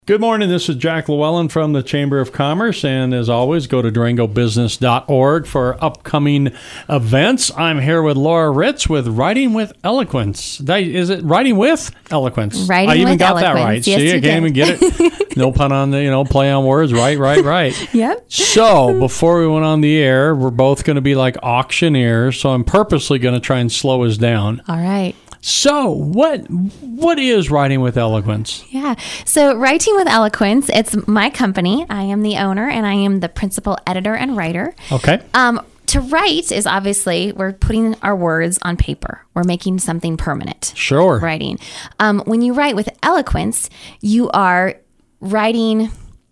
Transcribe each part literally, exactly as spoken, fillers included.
Good morning. This is Jack Llewellyn from the Chamber of Commerce. And as always, go to Durango Business dot org for upcoming events. I'm here with Laura Ritz with Writing with Eloquence. Is it Writing with Eloquence? Writing I even with got Eloquence. that right. Yes, See, I you can't even did. get it. No pun on the, you know, play on words. Right, right, right. Yep. So before we went on the air, we're both going to be like auctioneers. So I'm purposely going to try and slow us down. All right. So what what is Writing with Eloquence? Yeah. So Writing with Eloquence, it's my company. I am the owner and I am the principal editor and writer. Okay. Um, to write is obviously we're putting our words on paper. We're making something permanent. Sure. Writing. Um, when you write with eloquence, you are writing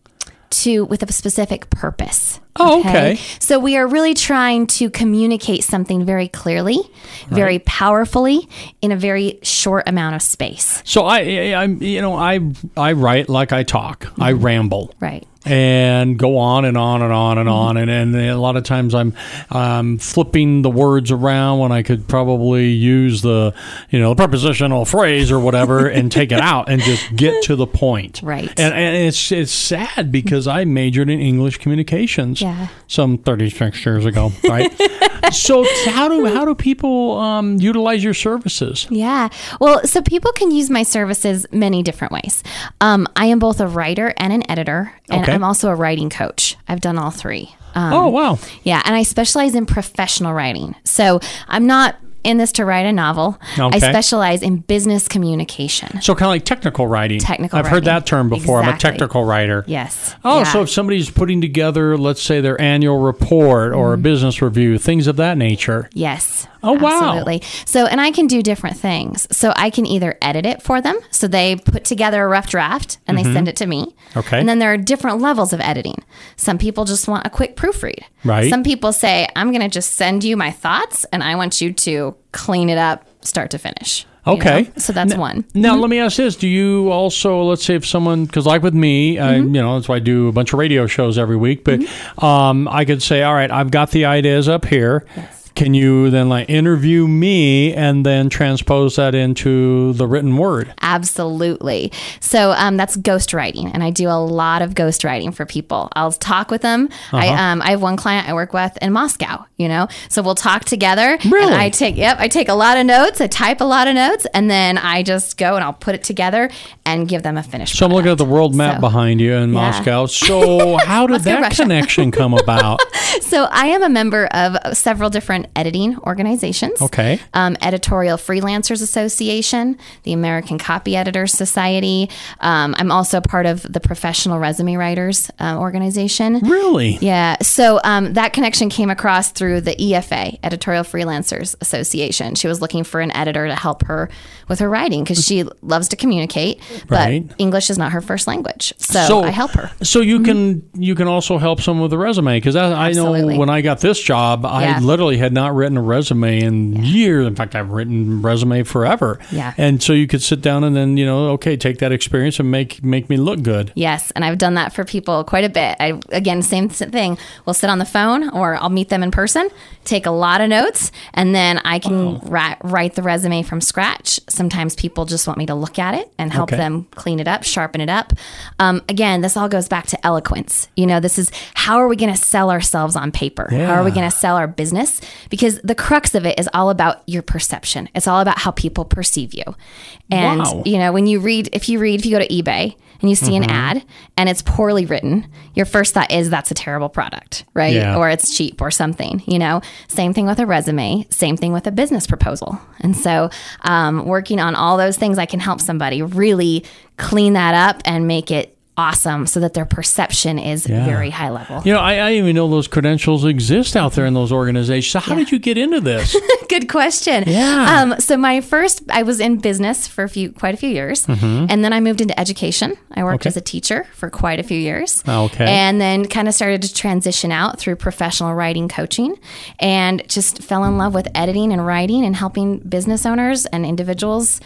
to with a specific purpose. Oh, okay. So we are really trying to communicate something very clearly, very Right. powerfully, in a very short amount of space. So I, I, I'm, you know, I, I write like I talk. Mm-hmm. I ramble. Right. And go on and on and on and mm-hmm. on. And, and a lot of times I'm um, flipping the words around when I could probably use the, you know, prepositional phrase or whatever and take it out and just get to the point. Right. And, and it's it's sad because I majored in English communications yeah. some thirty-six years ago, right? So how do how do people um, utilize your services? Yeah. Well, so people can use my services many different ways. Um, I am both a writer and an editor, and Okay. I'm also a writing coach. I've done all three. Um, Oh, wow. Yeah, and I specialize in professional writing. So I'm not in this to write a novel. Okay. I specialize in business communication. So kind of like technical writing. Technical I've heard writing. that term before. I'm a Exactly. technical writer. Yes. Oh, Yeah. so if somebody's putting together, let's say, their annual report or a business review, things of that nature. Yes. Oh, wow. Absolutely. So, and I can do different things. So I can either edit it for them. So they put together a rough draft and they send it to me. Okay. And then there are different levels of editing. Some people just want a quick proofread. Right. Some people say, I'm going to just send you my thoughts and I want you to clean it up start to finish. you Okay. know? So that's N- one. Now, let me ask this. Do you also, let's say if someone, because like with me, I, you know, that's why I do a bunch of radio shows every week, but um, I could say, all right, I've got the ideas up here. Yes. Can you then like interview me and then transpose that into the written word? Absolutely. So um, that's ghostwriting, and I do a lot of ghostwriting for people. I'll talk with them. I Uh-huh. um, I have one client I work with in Moscow. You know, so we'll talk together. Really? And I take yep, I take a lot of notes. I type a lot of notes, and then I just go and I'll put it together and give them a finished. So I'm looking at the product. world map So- behind you in Yeah. Moscow. So how did Moscow, that Russia. connection come about? So I am a member of several different editing organizations. Okay. Um, Editorial Freelancers Association, the American Copy Editors Society. Um, I'm also part of the Professional Resume Writers uh, organization. Really? Yeah. So um, that connection came across through the E F A, Editorial Freelancers Association. She was looking for an editor to help her with her writing because she loves to communicate, but Right. English is not her first language. So, I help her. So you can you can also help someone with a resume because I, I know Absolutely. when I got this job, I Yeah. literally had not written a resume in years. In fact, I've written resume forever. Yeah. And so you could sit down and then you know, okay, take that experience and make make me look good. Yes, and I've done that for people quite a bit. I again, same thing. We'll sit on the phone, or I'll meet them in person, take a lot of notes, and then I can ri- write the resume from scratch. Sometimes people just want me to look at it and help Okay. them clean it up, sharpen it up. Um, again, this all goes back to eloquence. You know, this is how are we going to sell ourselves on paper? How are we Yeah. going to sell our business? Because the crux of it is all about your perception. It's all about how people perceive you. And Wow. you know, when you read, if you read, if you go to eBay and you see Mm-hmm. an ad and it's poorly written, your first thought is that's a terrible product, right? Yeah. Or it's cheap or something, you know? Same thing with a resume, same thing with a business proposal. And so um, working on all those things, I can help somebody really clean that up and make it awesome so that their perception is Yeah. very high level. You know, I, I didn't even know those credentials exist out there in those organizations. So how Yeah. did you get into this? Good question. Yeah. Um, so my first, I was in business for a few, quite a few years, and then I moved into education. I worked Okay. as a teacher for quite a few years. Okay. And then kind of started to transition out through professional writing coaching, and just fell in love with editing and writing and helping business owners and individuals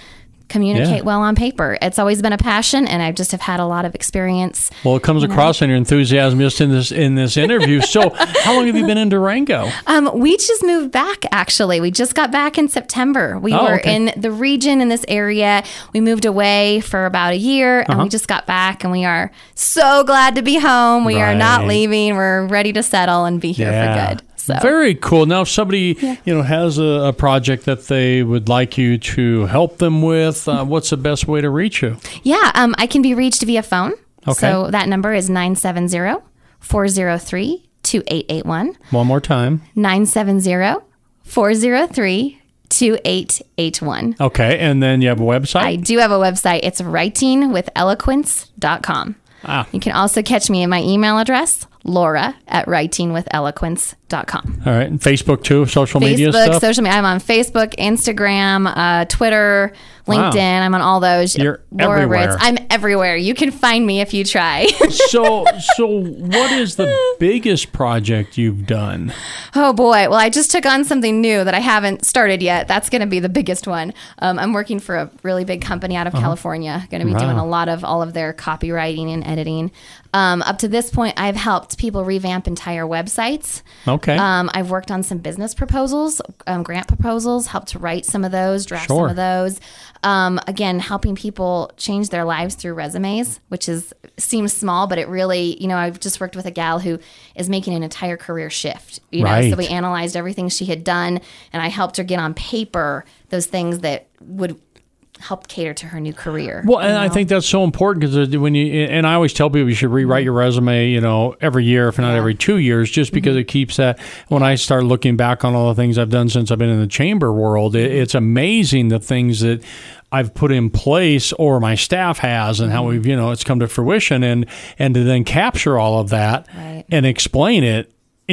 communicate Yeah. well on paper. It's always been a passion, and I just have had a lot of experience. Well, it comes across in your enthusiasm just in this in this interview. So, how long have you been in Durango? Um, we just moved back, actually. We just got back in September. We Oh, were okay. in the region in this area. We moved away for about a year, and Uh-huh. we just got back, and we are so glad to be home. We are not Right. leaving. We're ready to settle and be here for good. So. Very cool. Now, if somebody you know has a, a project that they would like you to help them with, uh, what's the best way to reach you? Yeah, um, I can be reached via phone. Okay. So that number is nine seven zero, four zero three, two eight eight one. One more time. nine seven zero, four zero three, two eight eight one. Okay, and then you have a website. I do have a website. It's writing with eloquence dot com. Ah. You can also catch me in my email address, Laura at writing with eloquence dot com. All right, and Facebook too, social media Facebook, stuff. social media. I'm on Facebook, Instagram, uh, Twitter, LinkedIn. Wow. I'm on all those. You're Laura everywhere. Ritz. I'm everywhere. You can find me if you try. so, so what is the biggest project you've done? Oh boy. Well, I just took on something new that I haven't started yet. That's going to be the biggest one. Um, I'm working for a really big company out of California. Going to be Wow. doing a lot of all of their copywriting and editing. Um, up to this point, I've helped people revamp entire websites. Okay. Um, I've worked on some business proposals, um, grant proposals, helped to write some of those, draft Sure. some of those. Um, again, helping people change their lives through resumes, which is seems small, but it really, you know, I've just worked with a gal who is making an entire career shift. You know, Right. so we analyzed everything she had done, and I helped her get on paper those things that would help cater to her new career. Well, and you I know? think that's so important because when you and I always tell people you should rewrite your resume, you know, every year, if not Yeah. every two years, just because it keeps that. When I start looking back on all the things I've done since I've been in the chamber world, it, it's amazing the things that I've put in place or my staff has, and how we've, you know, it's come to fruition, and and to then capture all of that Right. and explain it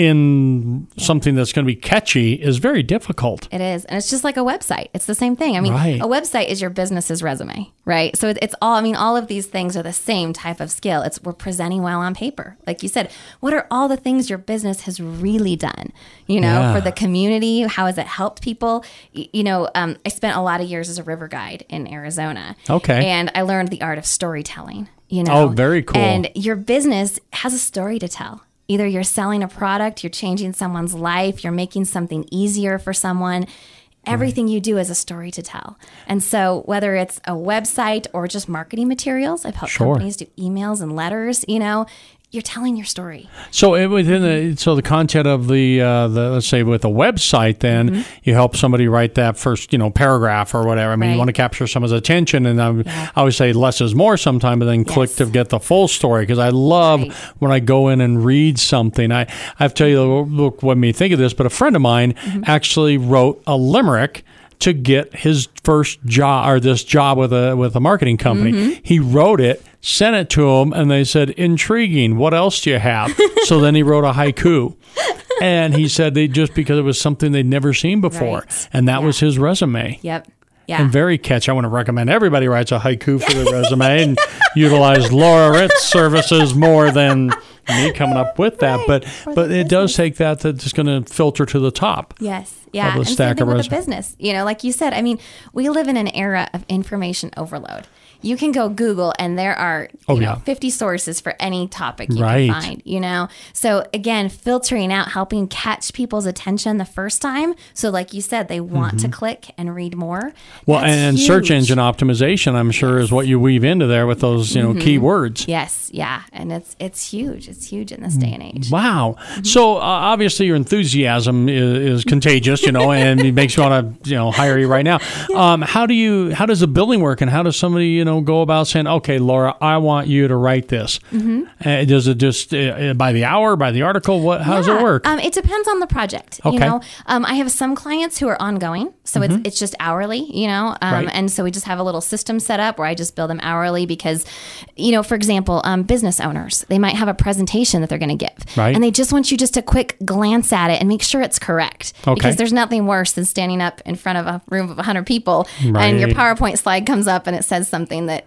in something that's going to be catchy is very difficult. It is. And it's just like a website. It's the same thing. I mean, Right. a website is your business's resume, right? So it- it's all, I mean, all of these things are the same type of skill. It's we're presenting well on paper. Like you said, what are all the things your business has really done, you know, Yeah. for the community? How has it helped people? Y- You know, um, I spent a lot of years as a river guide in Arizona. Okay. And I learned the art of storytelling, you know. Oh, very cool. And your business has a story to tell. Either you're selling a product, you're changing someone's life, you're making something easier for someone. Everything you do is a story to tell. And so whether it's a website or just marketing materials, I've helped Sure. companies do emails and letters, you know, you're telling your story. So it, within the so the content of the uh, the let's say with a website, then you help somebody write that first, you know, paragraph or whatever. I mean, you Right. want to capture someone's attention, and I, I always say less is more sometimes, but then click Yes. to get the full story, because I love Right. when I go in and read something. I I have to tell you, look, what made me think of this, but a friend of mine actually wrote a limerick to get his first job or this job with a with a marketing company. He wrote it, sent it to him, and they said, "Intriguing. What else do you have?" So then he wrote a haiku. And he said they just because it was something they'd never seen before. Right. And that Yeah. was his resume. Yep. Yeah. And very catchy. I want to recommend everybody writes a haiku for their resume and utilize Laura Ritz services more than me coming up with that. Right. But For but the it does take that that's just going to filter to the top. Yes. Yeah. Of the And stack same thing of with a resume. business. You know, like you said, I mean, we live in an era of information overload. You can go Google and there are you Oh, know, yeah. fifty sources for any topic you Right. can find, you know? So again, filtering out, helping catch people's attention the first time. So like you said, they want to click and read more. Mm-hmm. Well, That's and search huge. engine optimization, I'm sure, is what you weave into there with those, you know, keywords. Yes. Yeah. And it's, it's huge. It's huge in this day and age. Wow. So uh, obviously your enthusiasm is, is contagious, you know, and it makes me want to, you know, hire you right now. Um, how do you, how does the billing work, and how does somebody, you know, go about saying, okay, Laura, I want you to write this? Mm-hmm. Uh, does it just uh, by the hour, by the article? What? How does it Yeah, work? Um, it depends on the project. Okay. You know, um, I have some clients who are ongoing, so it's it's just hourly. You know, um, Right. and so we just have a little system set up where I just bill them hourly because, you know, for example, um, business owners, they might have a presentation that they're going to give, Right. and they just want you just to quick glance at it and make sure it's correct. Okay. Because there's nothing worse than standing up in front of a room of one hundred people Right. and your PowerPoint slide comes up and it says something that it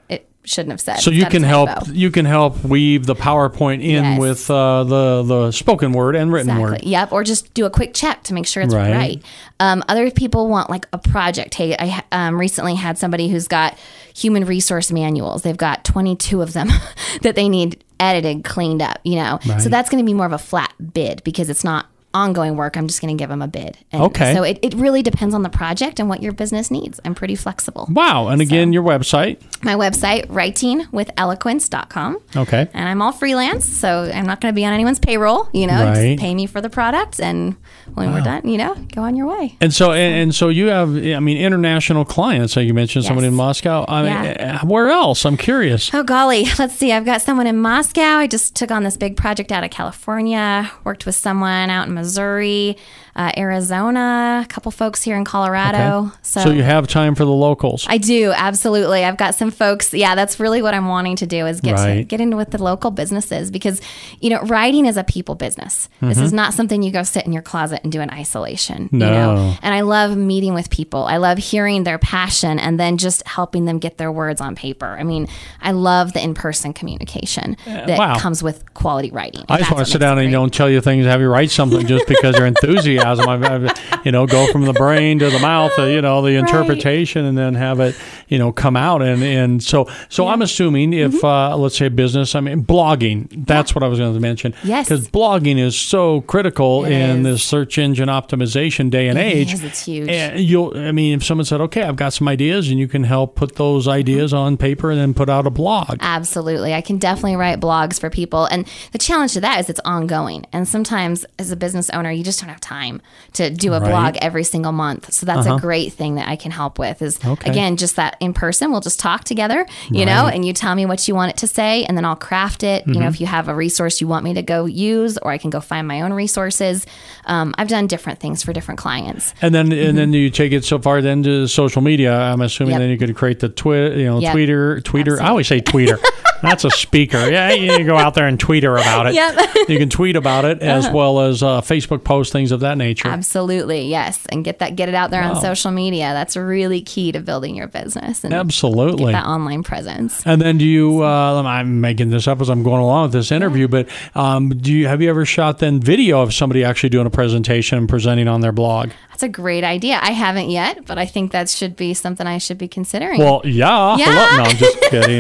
shouldn't have said. So It's you got a can help typo. you can help weave the PowerPoint in Yes. with uh, the the spoken word and written Exactly. word. Yep. Or just do a quick check to make sure it's Right. right. Um, other people want like a project. Hey, I um, recently had somebody who's got human resource manuals. They've got twenty-two of them that they need edited, cleaned up, you know. Right. So that's going to be more of a flat bid because it's not ongoing work. I'm just going to give them a bid. And Okay. So it, it really depends on the project and what your business needs. I'm pretty flexible. Wow. And again, your website. My website, writing with eloquence dot com. Okay. And I'm all freelance, so I'm not going to be on anyone's payroll. You know, Right. just pay me for the product, and when we're done, you know, go on your way. And so, and, and so you have, I mean, international clients. Like you mentioned, somebody Yes. in Moscow. I mean, Yeah. uh, where else? I'm curious. Oh golly, let's see. I've got someone in Moscow. I just took on this big project out of California. Worked with someone out in Missouri, uh, Arizona. A couple folks here in Colorado. Okay. So, So you have time for the locals. I do, absolutely. I've got some folks. Yeah, that's really what I'm wanting to do is get to Right. get into with the local businesses because, you know, writing is a people business. This is not something you go sit in your closet and do in isolation. You No. know? And I love meeting with people. I love hearing their passion and then just helping them get their words on paper. I mean, I love the in-person communication that wow. comes with quality writing. I just That's want what to sit makes down it and great. don't tell you things, have you write something just because they're enthusiasm. I've, I've, you know, go from the brain to the mouth, uh, you know, the interpretation, and then have it, you know, come out. And, and so, so I'm assuming if, Mm-hmm. uh, let's say business, I mean, blogging, that's what I was going to mention. Yes. Because blogging is so critical It in is. this search engine optimization day and It age. is, it's huge. And you'll, I mean, if someone said, okay, I've got some ideas, and you can help put those ideas on paper and then put out a blog. Absolutely. I can definitely write blogs for people. And the challenge to that is it's ongoing. And sometimes as a business owner, you just don't have time to do a Right. blog every single month. So that's Uh-huh. a great thing that I can help with is, Okay. again, just that in person. We'll just talk together, you know, Right. and you tell me what you want it to say, and then I'll craft it. You know, Mm-hmm. if you have a resource you want me to go use, or I can go find my own resources. Um, I've done different things for different clients. And then, and then you take it so far then to social media. I'm assuming Yep. then you could create the twit, you know, Yep. tweeter, tweeter. I always say tweeter. That's a speaker. Yeah, you can go out there and tweeter about it. Yep. You can tweet about it as well as uh, Facebook posts, things of that nature. Absolutely. Yes. And get that, get it out there on social media. That's really key to building your business and Absolutely. get that online presence. And then do you? Uh, I'm making this up as I'm going along with this interview, but um, do you have you ever shot then video of somebody actually doing a presentation and presenting on their blog? That's a great idea. I haven't yet, but I think that should be something I should be considering. Well, yeah. Yeah. Hello- No, I'm just kidding.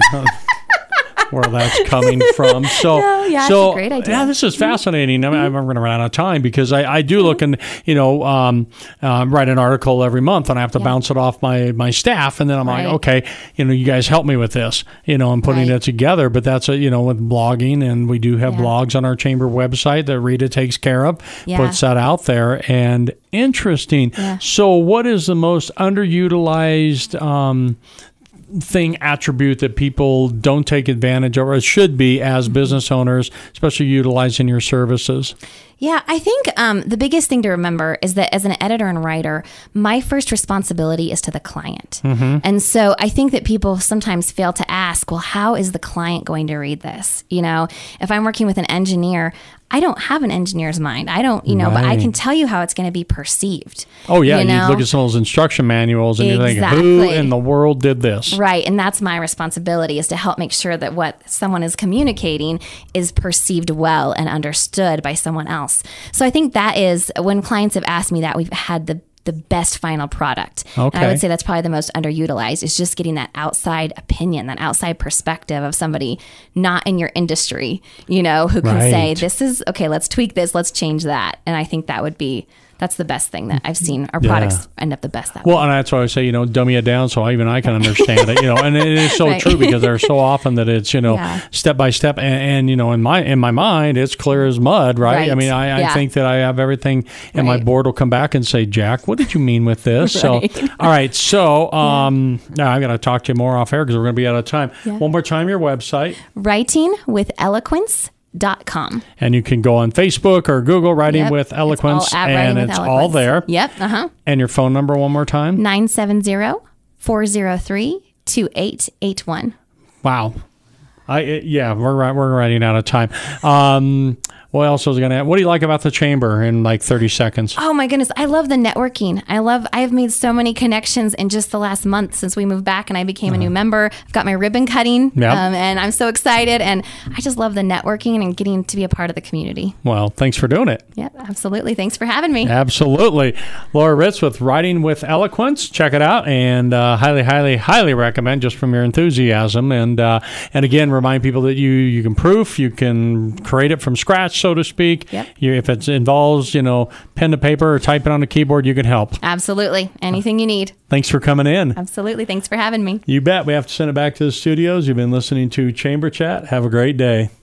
Where that's coming from. So, No, yeah, it's so a great idea. yeah, this is fascinating. I mean, I'm going to run out of time because I, I do look and, you know, um, um, write an article every month and I have to Yeah. bounce it off my, my staff. And then I'm Right. like, okay, you know, you guys help me with this, you know, I'm putting Right. it together. But that's, a, you know, with blogging, and we do have Yeah. blogs on our chamber website that Rita takes care of, Yeah. puts that out there. And interesting. Yeah. So what is the most underutilized, um, thing attribute that people don't take advantage of, or it should be as business owners, especially utilizing your services? Yeah, I think um, the biggest thing to remember is that as an editor and writer, my first responsibility is to the client. Mm-hmm. And so I think that people sometimes fail to ask, well, how is the client going to read this? You know, if I'm working with an engineer, I don't have an engineer's mind. I don't, you know, but I Right. can tell you how it's going to be perceived. Oh yeah, you you, know? look at some of those instruction manuals and you think, who Exactly. in the world did this? Right. And that's my responsibility is to help make sure that what someone is communicating is perceived well and understood by someone else. So I think that is when clients have asked me that, we've had the the best final product. And I Okay. would say that's probably the most underutilized is just getting that outside opinion, that outside perspective of somebody not in your industry, you know, who can say, Right. this is okay, let's tweak this, let's change that. And I think that would be that's the best thing that I've seen. Our Yeah. products end up the best that Well, way. and that's why I say, you know, dummy it down so even I can understand it, you know, and it is so Right. true because there's so often that it's, you know, Yeah. step by step. And, and, you know, in my in my mind, it's clear as mud, right? Right. I mean, I, I Yeah. think that I have everything, and my Right. board will come back and say, Jack, what did you mean with this? Right. So, all right. So, um, now I'm going to talk to you more off air because we're going to be out of time. Yeah. One more time, your website. Writing with eloquence dot com. And you can go on Facebook or Google Writing Yep. with Eloquence, It's all at and Writing with it's all Eloquence. there. Yep. Uh-huh. And your phone number one more time. nine seven zero, four zero three, two eight eight one. Wow. I, yeah, we're, we're running out of time. Um, what else was I going to add? What do you like about the chamber in like thirty seconds? Oh my goodness. I love the networking. I love, I have made so many connections in just the last month since we moved back and I became uh-huh. a new member. I've got my ribbon cutting yep. um, and I'm so excited. And I just love the networking and getting to be a part of the community. Well, thanks for doing it. Yep, absolutely. Thanks for having me. Absolutely. Laura Ritz with Writing with Eloquence. Check it out and uh, highly, highly, highly recommend just from your enthusiasm. And uh, and again, remind people that you, you can proof, you can create it from scratch, so to speak. Yep. You, if it involves, you know, pen to paper or typing on a keyboard, you can help. Absolutely. Anything you need. Thanks for coming in. Absolutely. Thanks for having me. You bet. We have to send it back to the studios. You've been listening to Chamber Chat. Have a great day.